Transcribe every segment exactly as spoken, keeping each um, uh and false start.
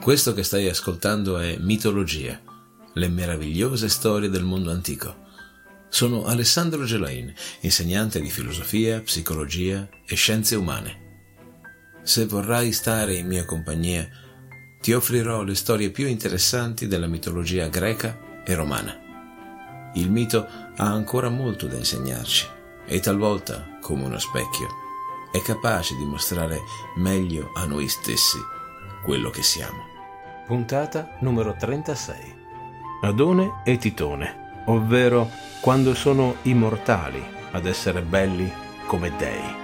Questo che stai ascoltando è Mitologia, le meravigliose storie del mondo antico. Sono Alessandro Gelain, insegnante di filosofia, psicologia e scienze umane. Se vorrai stare in mia compagnia, ti offrirò le storie più interessanti della mitologia greca e romana. Il mito ha ancora molto da insegnarci e talvolta, come uno specchio, è capace di mostrare meglio a noi stessi quello che siamo. Puntata numero trentasei. Adone e Titone, ovvero quando sono immortali ad essere belli come dei.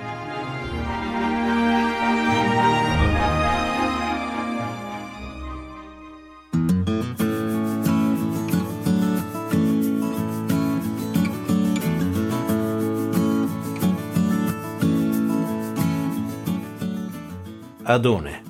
Adone.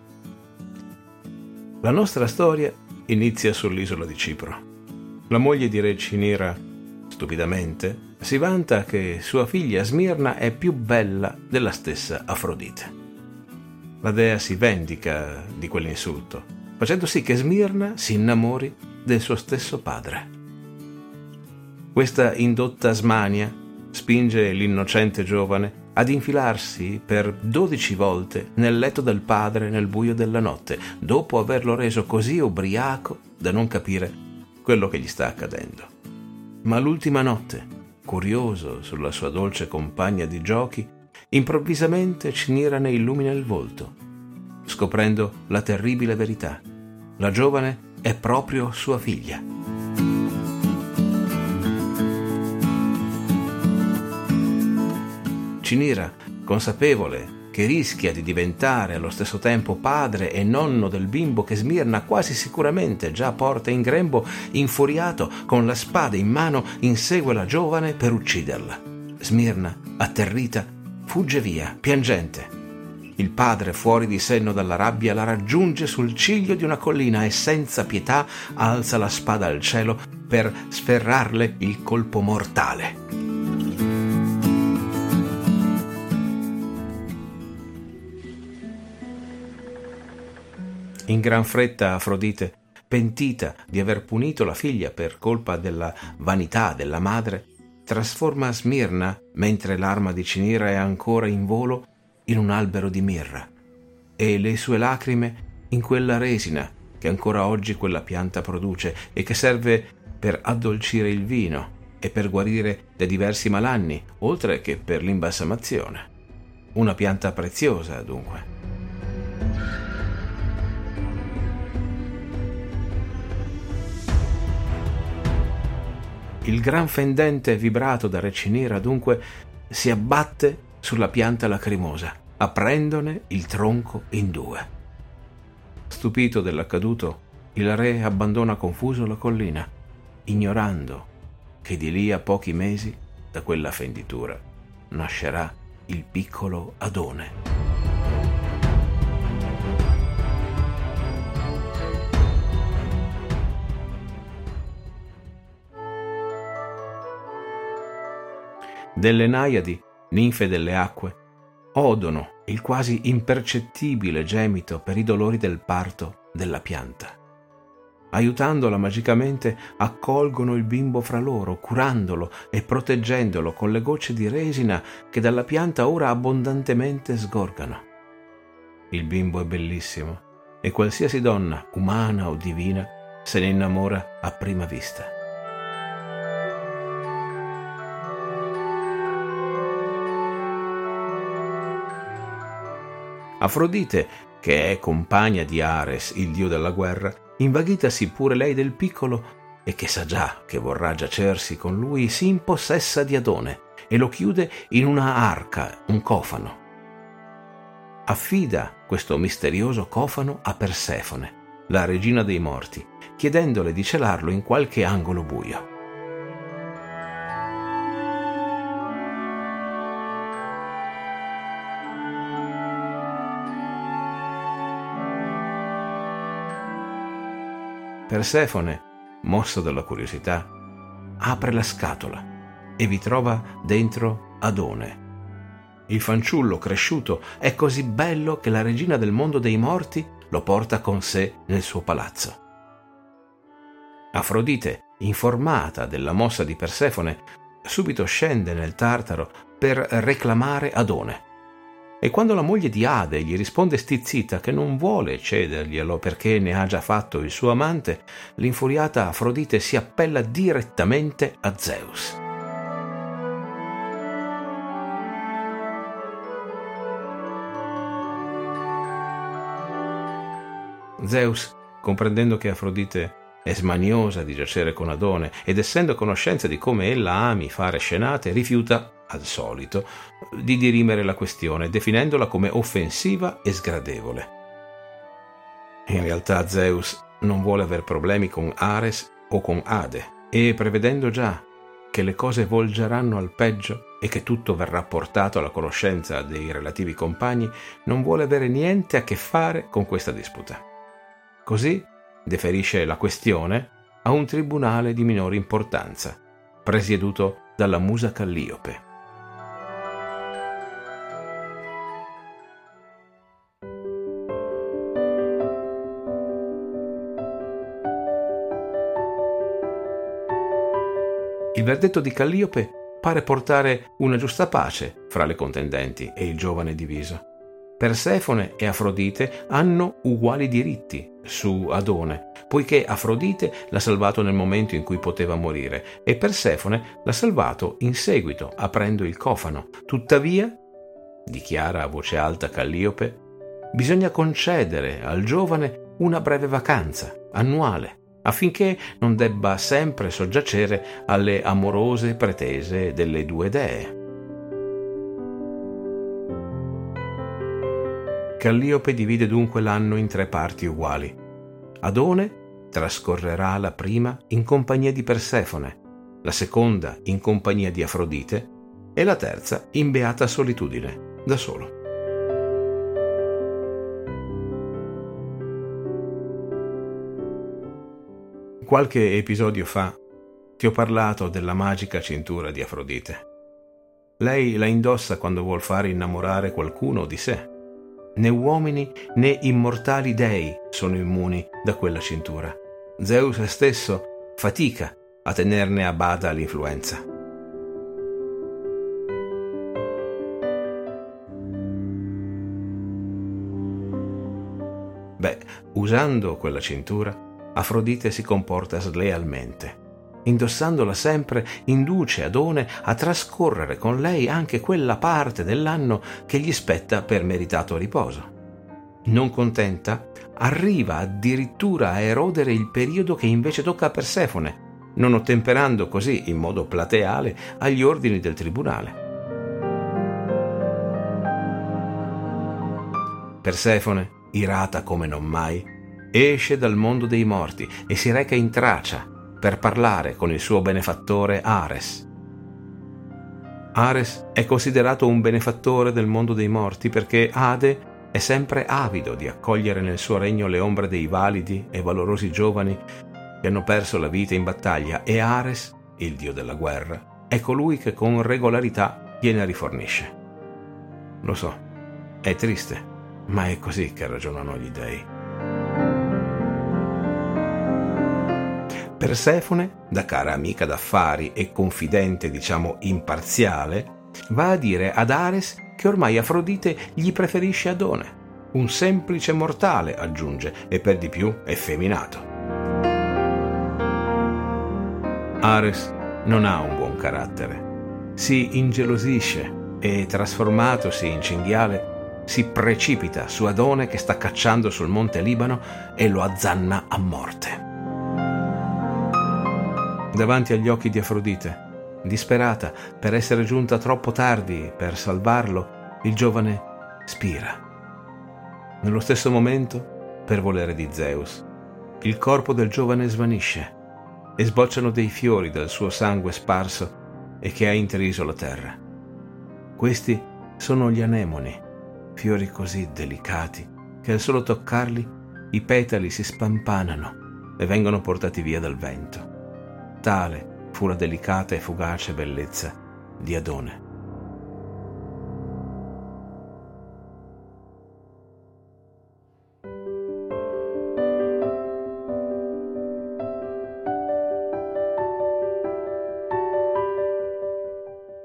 La nostra storia inizia sull'isola di Cipro. La moglie di re Cinira, stupidamente, si vanta che sua figlia Smirna è più bella della stessa Afrodite. La dea si vendica di quell'insulto, facendo sì che Smirna si innamori del suo stesso padre. Questa indotta smania spinge l'innocente giovane ad infilarsi per dodici volte nel letto del padre nel buio della notte, dopo averlo reso così ubriaco da non capire quello che gli sta accadendo. Ma l'ultima notte, curioso sulla sua dolce compagna di giochi, improvvisamente Cinira ne illumina il volto, scoprendo la terribile verità. La giovane è proprio sua figlia. Cinira, consapevole che rischia di diventare allo stesso tempo padre e nonno del bimbo che Smirna quasi sicuramente già porta in grembo, infuriato, con la spada in mano, insegue la giovane per ucciderla. Smirna, atterrita, fugge via, piangente. Il padre, fuori di senno dalla rabbia, la raggiunge sul ciglio di una collina e senza pietà alza la spada al cielo per sferrarle il colpo mortale. In gran fretta Afrodite, pentita di aver punito la figlia per colpa della vanità della madre, trasforma Smirna, mentre l'arma di Cinira è ancora in volo, in un albero di mirra, e le sue lacrime in quella resina che ancora oggi quella pianta produce e che serve per addolcire il vino e per guarire da diversi malanni, oltre che per l'imbalsamazione. Una pianta preziosa, dunque. Il gran fendente vibrato da re Cinira dunque si abbatte sulla pianta lacrimosa, aprendone il tronco in due. Stupito dell'accaduto, il re abbandona confuso la collina, ignorando che di lì a pochi mesi, da quella fenditura, nascerà il piccolo Adone. Delle Naiadi, ninfe delle acque, odono il quasi impercettibile gemito per i dolori del parto della pianta. Aiutandola magicamente, accolgono il bimbo fra loro, curandolo e proteggendolo con le gocce di resina che dalla pianta ora abbondantemente sgorgano. Il bimbo è bellissimo e qualsiasi donna, umana o divina, se ne innamora a prima vista. Afrodite, che è compagna di Ares, il dio della guerra, invaghitasi pure lei del piccolo e che sa già che vorrà giacersi con lui, si impossessa di Adone e lo chiude in una arca, un cofano. Affida questo misterioso cofano a Persefone, la regina dei morti, chiedendole di celarlo in qualche angolo buio. Persefone, mosso dalla curiosità, apre la scatola e vi trova dentro Adone. Il fanciullo cresciuto è così bello che la regina del mondo dei morti lo porta con sé nel suo palazzo. Afrodite, informata della mossa di Persefone, subito scende nel Tartaro per reclamare Adone. E quando la moglie di Ade gli risponde stizzita che non vuole cederglielo perché ne ha già fatto il suo amante, l'infuriata Afrodite si appella direttamente a Zeus. Zeus, comprendendo che Afrodite è smaniosa di giacere con Adone ed essendo a conoscenza di come ella ami fare scenate, rifiuta, al solito, di dirimere la questione, definendola come offensiva e sgradevole. In realtà Zeus non vuole aver problemi con Ares o con Ade e, prevedendo già che le cose volgeranno al peggio e che tutto verrà portato alla conoscenza dei relativi compagni, non vuole avere niente a che fare con questa disputa. Così deferisce la questione a un tribunale di minore importanza, presieduto dalla musa Calliope. Il verdetto di Calliope pare portare una giusta pace fra le contendenti e il giovane diviso. Persefone e Afrodite hanno uguali diritti su Adone, poiché Afrodite l'ha salvato nel momento in cui poteva morire e Persefone l'ha salvato in seguito, aprendo il cofano. Tuttavia, dichiara a voce alta Calliope, bisogna concedere al giovane una breve vacanza annuale, affinché non debba sempre soggiacere alle amorose pretese delle due dee. Calliope divide dunque l'anno in tre parti uguali. Adone trascorrerà la prima in compagnia di Persefone, la seconda in compagnia di Afrodite e la terza in beata solitudine, da solo. Qualche episodio fa ti ho parlato della magica cintura di Afrodite. Lei la indossa quando vuol fare innamorare qualcuno di sé. Né uomini né immortali dei sono immuni da quella cintura. Zeus stesso fatica a tenerne a bada l'influenza. Beh, usando quella cintura, Afrodite si comporta slealmente. Indossandola sempre, induce Adone a trascorrere con lei anche quella parte dell'anno che gli spetta per meritato riposo. Non contenta, arriva addirittura a erodere il periodo che invece tocca a Persefone, non ottemperando così in modo plateale agli ordini del tribunale. Persefone, irata come non mai, esce dal mondo dei morti e si reca in Tracia per parlare con il suo benefattore Ares. Ares è considerato un benefattore del mondo dei morti perché Ade è sempre avido di accogliere nel suo regno le ombre dei validi e valorosi giovani che hanno perso la vita in battaglia e Ares, il dio della guerra, è colui che con regolarità gliene rifornisce. Lo so, è triste, ma è così che ragionano gli dei. Persefone, da cara amica d'affari e confidente, diciamo imparziale, va a dire ad Ares che ormai Afrodite gli preferisce Adone. Un semplice mortale, aggiunge, e per di più effeminato. Ares non ha un buon carattere. Si ingelosisce e, trasformatosi in cinghiale, si precipita su Adone che sta cacciando sul monte Libano e lo azzanna a morte. Davanti agli occhi di Afrodite, disperata per essere giunta troppo tardi per salvarlo, il giovane spira. Nello stesso momento, per volere di Zeus, il corpo del giovane svanisce e sbocciano dei fiori dal suo sangue sparso e che ha intriso la terra. Questi sono gli anemoni, fiori così delicati che al solo toccarli i petali si spampanano e vengono portati via dal vento. Tale fu la delicata e fugace bellezza di Adone.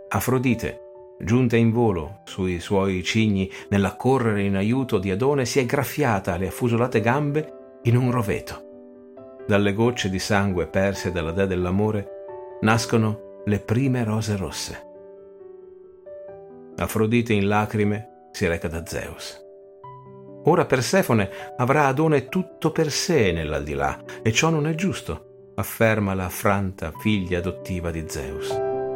Afrodite, giunta in volo sui suoi cigni nell'accorrere in aiuto di Adone, si è graffiata le affusolate gambe in un roveto. Dalle gocce di sangue perse dalla dea dell'amore nascono le prime rose rosse. Afrodite in lacrime si reca da Zeus. Ora Persefone avrà Adone tutto per sé nell'aldilà, e ciò non è giusto, afferma la affranta figlia adottiva di Zeus.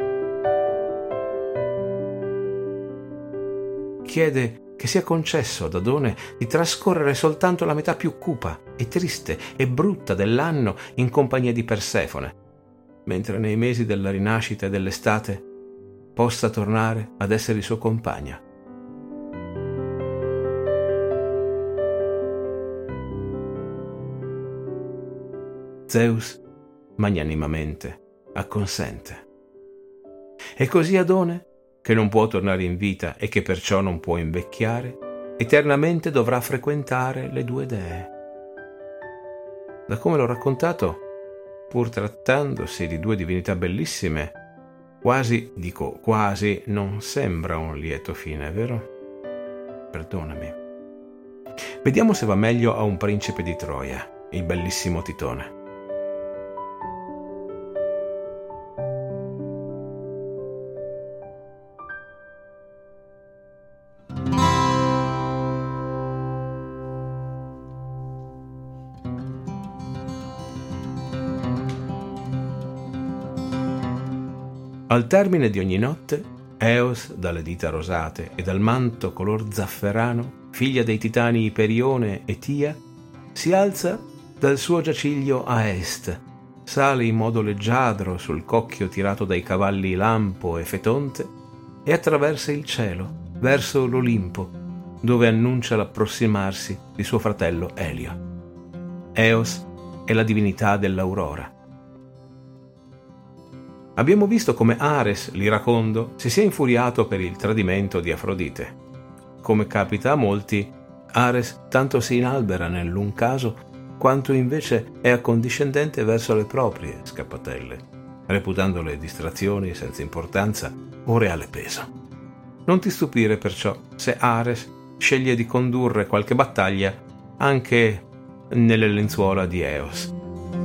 Chiede che sia concesso ad Adone di trascorrere soltanto la metà più cupa e triste e brutta dell'anno in compagnia di Persefone, mentre nei mesi della rinascita e dell'estate possa tornare ad essere il suo compagna. Zeus magnanimamente acconsente. E così Adone, che non può tornare in vita e che perciò non può invecchiare, eternamente dovrà frequentare le due dee. Da come l'ho raccontato, pur trattandosi di due divinità bellissime, quasi, dico quasi, non sembra un lieto fine, vero? Perdonami. Vediamo se va meglio a un principe di Troia, il bellissimo Titone. Al termine di ogni notte, Eos, dalle dita rosate e dal manto color zafferano, figlia dei titani Iperione e Tia, si alza dal suo giaciglio a est, sale in modo leggiadro sul cocchio tirato dai cavalli Lampo e Fetonte e attraversa il cielo verso l'Olimpo, dove annuncia l'approssimarsi di suo fratello Elio. Eos è la divinità dell'aurora. Abbiamo visto come Ares, l'iracondo, si sia infuriato per il tradimento di Afrodite. Come capita a molti, Ares tanto si inalbera nell'un caso quanto invece è accondiscendente verso le proprie scappatelle, reputandole distrazioni senza importanza o reale peso. Non ti stupire perciò se Ares sceglie di condurre qualche battaglia anche nelle lenzuola di Eos.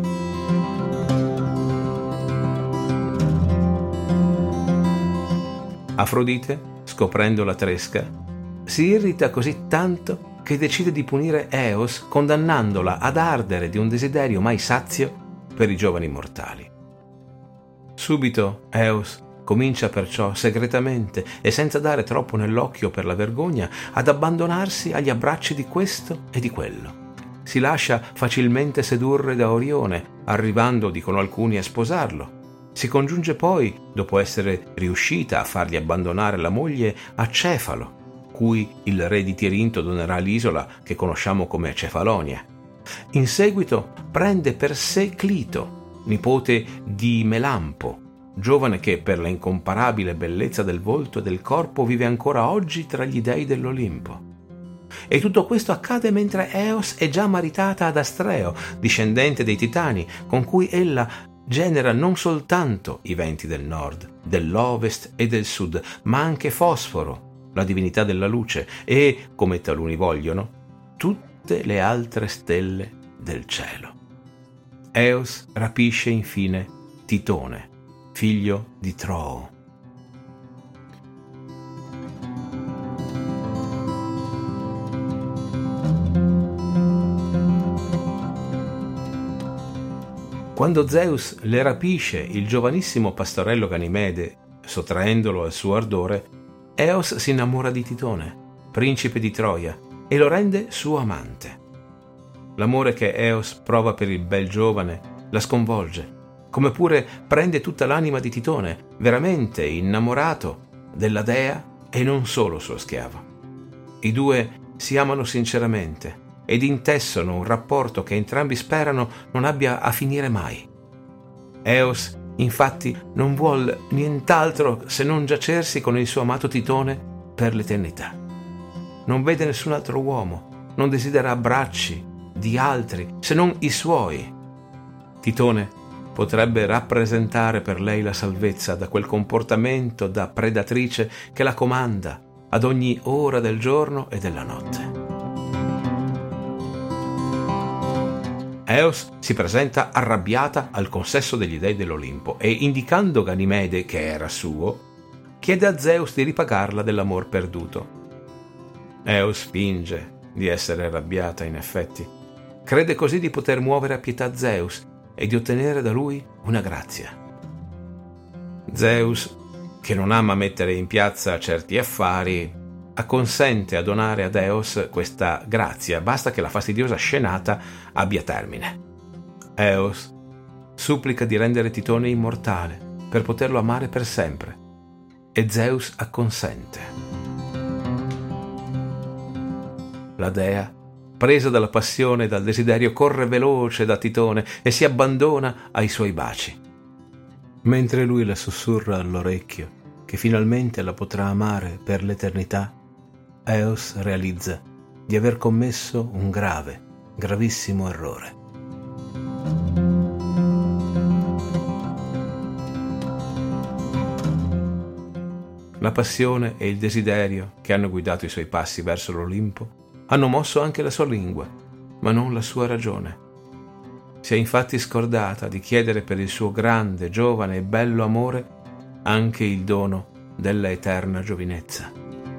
Afrodite, scoprendo la tresca, si irrita così tanto che decide di punire Eos condannandola ad ardere di un desiderio mai sazio per i giovani mortali. Subito Eos comincia perciò segretamente e senza dare troppo nell'occhio per la vergogna ad abbandonarsi agli abbracci di questo e di quello. Si lascia facilmente sedurre da Orione, arrivando, dicono alcuni, a sposarlo. Si congiunge poi, dopo essere riuscita a fargli abbandonare la moglie, a Cefalo, cui il re di Tirinto donerà l'isola che conosciamo come Cefalonia. In seguito prende per sé Clito, nipote di Melampo, giovane che per la incomparabile bellezza del volto e del corpo vive ancora oggi tra gli dei dell'Olimpo. E tutto questo accade mentre Eos è già maritata ad Astreo, discendente dei Titani, con cui ella genera non soltanto i venti del nord, dell'ovest e del sud, ma anche Fosforo, la divinità della luce, e, come taluni vogliono, tutte le altre stelle del cielo. Eos rapisce infine Titone, figlio di Troo. Quando Zeus le rapisce il giovanissimo pastorello Ganimede, sottraendolo al suo ardore, Eos si innamora di Titone, principe di Troia, e lo rende suo amante. L'amore che Eos prova per il bel giovane la sconvolge, come pure prende tutta l'anima di Titone, veramente innamorato della dea e non solo suo schiavo. I due si amano sinceramente ed intessono un rapporto che entrambi sperano non abbia a finire mai. Eos, infatti, non vuol nient'altro se non giacersi con il suo amato Titone per l'eternità. Non vede nessun altro uomo, non desidera abbracci di altri se non i suoi. Titone potrebbe rappresentare per lei la salvezza da quel comportamento da predatrice che la comanda ad ogni ora del giorno e della notte. Eos si presenta arrabbiata al consesso degli dei dell'Olimpo e, indicando Ganimede che era suo, chiede a Zeus di ripagarla dell'amor perduto. Eos finge di essere arrabbiata in effetti. Crede così di poter muovere a pietà Zeus e di ottenere da lui una grazia. Zeus, che non ama mettere in piazza certi affari, acconsente a donare ad Eos questa grazia, basta che la fastidiosa scenata abbia termine. Eos supplica di rendere Titone immortale per poterlo amare per sempre e Zeus acconsente. La dea, presa dalla passione e dal desiderio, corre veloce da Titone e si abbandona ai suoi baci. Mentre lui le sussurra all'orecchio che finalmente la potrà amare per l'eternità, Eos realizza di aver commesso un grave, gravissimo errore. La passione e il desiderio che hanno guidato i suoi passi verso l'Olimpo hanno mosso anche la sua lingua, ma non la sua ragione. Si è infatti scordata di chiedere per il suo grande, giovane e bello amore anche il dono della eterna giovinezza.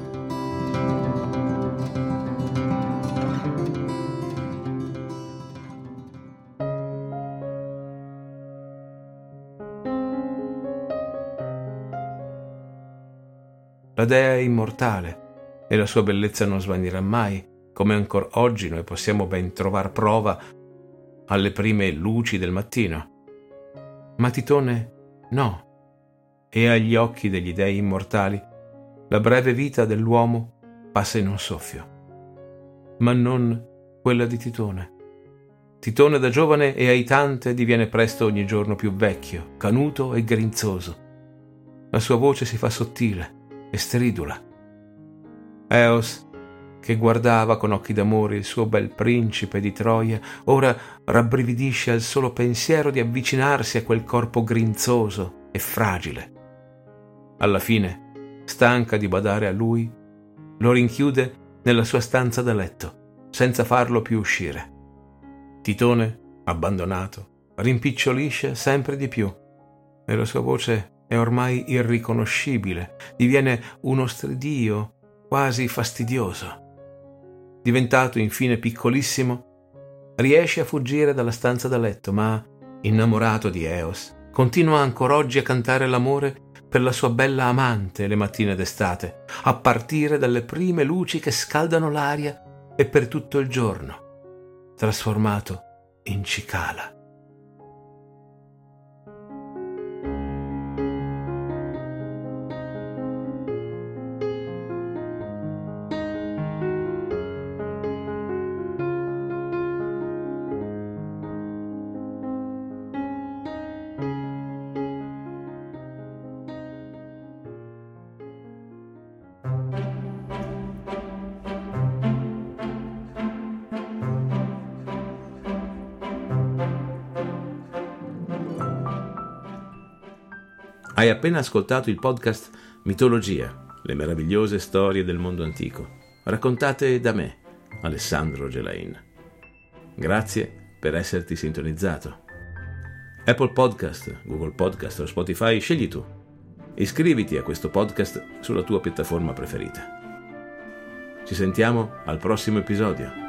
La dea è immortale e la sua bellezza non svanirà mai, come ancor oggi noi possiamo ben trovar prova alle prime luci del mattino. Ma Titone no, e agli occhi degli dei immortali la breve vita dell'uomo passa in un soffio, ma non quella di Titone. Titone da giovane e aitante diviene presto ogni giorno più vecchio, canuto e grinzoso. La sua voce si fa sottile e stridula. Eos, che guardava con occhi d'amore il suo bel principe di Troia, ora rabbrividisce al solo pensiero di avvicinarsi a quel corpo grinzoso e fragile. Alla fine, stanca di badare a lui, lo rinchiude nella sua stanza da letto, senza farlo più uscire. Titone, abbandonato, rimpicciolisce sempre di più e la sua voce è ormai irriconoscibile, diviene uno stridio quasi fastidioso. Diventato infine piccolissimo, riesce a fuggire dalla stanza da letto, ma, innamorato di Eos, continua ancor oggi a cantare l'amore per la sua bella amante le mattine d'estate, a partire dalle prime luci che scaldano l'aria e per tutto il giorno, trasformato in cicala. Hai appena ascoltato il podcast Mitologia, le meravigliose storie del mondo antico, raccontate da me, Alessandro Gelain. Grazie per esserti sintonizzato. Apple Podcast, Google Podcast o Spotify, scegli tu. Iscriviti a questo podcast sulla tua piattaforma preferita. Ci sentiamo al prossimo episodio.